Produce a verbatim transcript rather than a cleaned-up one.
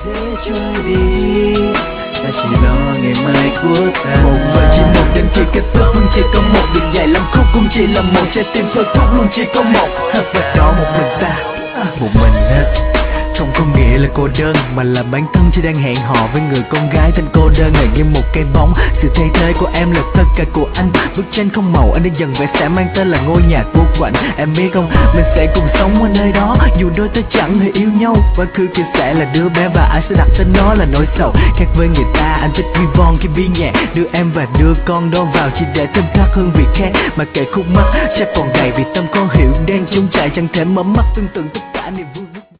thế trôi đi, ta chỉ lo ngày mai của ta. Một và chỉ một đến khi kết thúc luôn chỉ có một, đường dài lắm khúc cũng chỉ là một, trái tim thôi thúc luôn chỉ có một. Và đó một mình ta, Một mình hết. không có nghĩa là cô đơn, mà là bản thân chỉ đang hẹn hò với người con gái tên cô đơn này như một cây bóng. Sự thay thế của em là tất cả của anh, bức tranh không màu anh đã dần vẽ sẽ mang tên là ngôi nhà vô quạnh. Em biết không, mình sẽ cùng sống ở nơi đó, dù đôi ta chẳng hề yêu nhau. Quá khứ kia sẽ là đứa bé và ai sẽ đặt tên nó là nỗi sầu. Khác với người ta, anh thích vi von khi bi nhạc, đưa em và đưa con đó vào chỉ để thêm thắt hương vị khác. Mà kể khúc mắt chắc còn gầy vì tâm con hiểu đang trống trải, chẳng thể mở mắt tưởng tượng tất cả niềm vui.